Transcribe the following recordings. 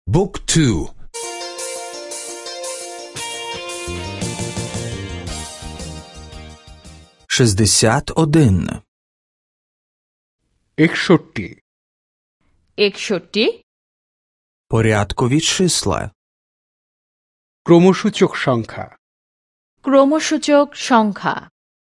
Book 2. 61. 61 61 Порядкові числа. ক্রমসূচক সংখ্যা ক্রমসূচক সংখ্যা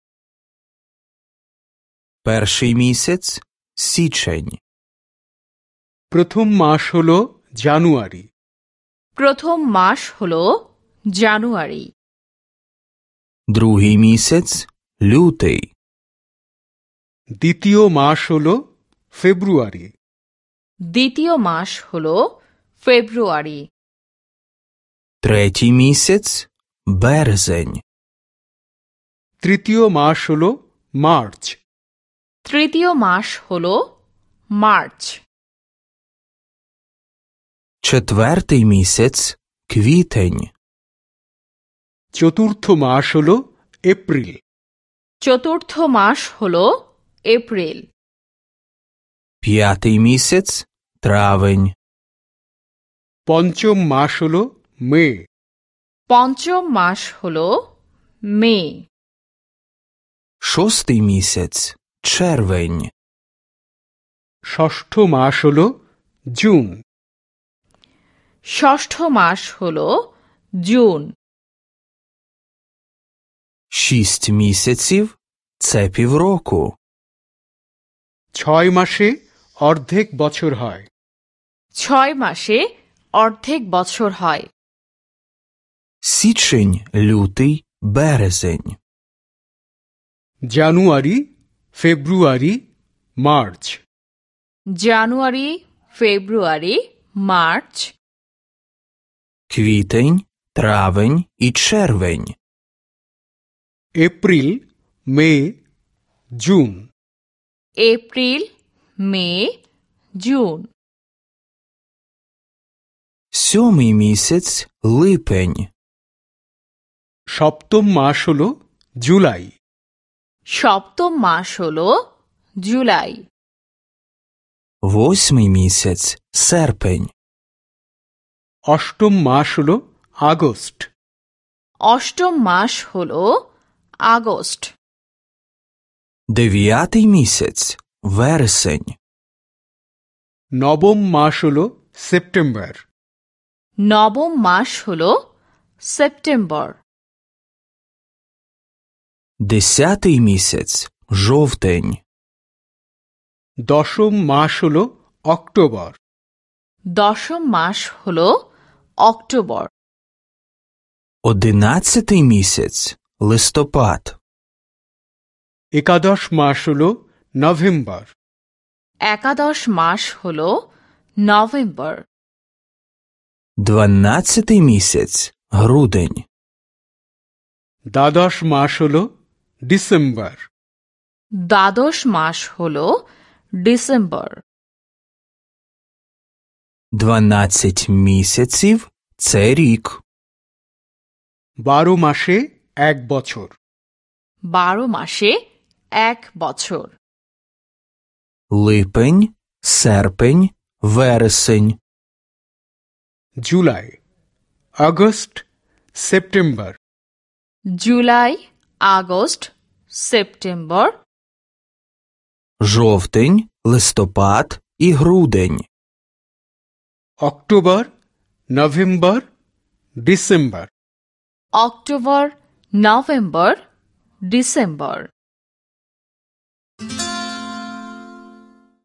Перший місяць – січень. প্রথম মাস হলো জানুয়ারি প্রথম মাস হলো জানুয়ারি Другий місяць – лютий. দ্বিতীয় মাস হলো ফেব্রুয়ারি দ্বিতীয় মাস হলো ফেব্রুয়ারি Третій місяць – березень. তৃতীয় মাস হলো মার্চ তৃতীয় মাস হলো মার্চ Четвертий місяць – квітень. চতুর্থ মাস হলো এপ্রিল চতুর্থ মাস হলো এপ্রিল П'ятий місяць – травень. পঞ্চম মাস হলো মে পঞ্চম মাস হলো মে Шостий місяць – червень. ষষ্ঠ মাস হলো জুন ষষ্ঠ মাস হলো জুন 6 місяців – це півроку. 6 মাসে অর্ধেক বছর হয় 6 মাসে অর্ধেক বছর হয় Січень, лютий, березень. January February March January February March Квітень, травень і червень. April May June April May June Сьомий місяць – липень. সপ্তম মাস হলো জুলাই সপ্তম মাস হলো জুলাই Восьмий місяць – серпень. অষ্টম মাস হলো আগস্ট অষ্টম মাস হলো আগস্ট Дев'ятий місяць – вересень. নবম মাস হলো সেপ্টেম্বর নবম মাস হলো সেপ্টেম্বর Десятий місяць – жовтень. দশম মাস হলো অক্টোবর দশম মাস হলো অক্টোবর Одинадцятий місяць – листопад. একাদশ মাস হলো নভেম্বর একাদশ মাস হলো নভেম্বর Дванадцятий місяць – грудень. দ্বাদশ মাস হলো ডিসেম্বর দ্বাদশ মাস হলো ডিসেম্বর 12 місяців – це рік. 12 মাসে এক বছর 12 মাসে এক বছর Липень, серпень, вересень. July August September July August September Жовтень, листопад і грудень. October November December October November December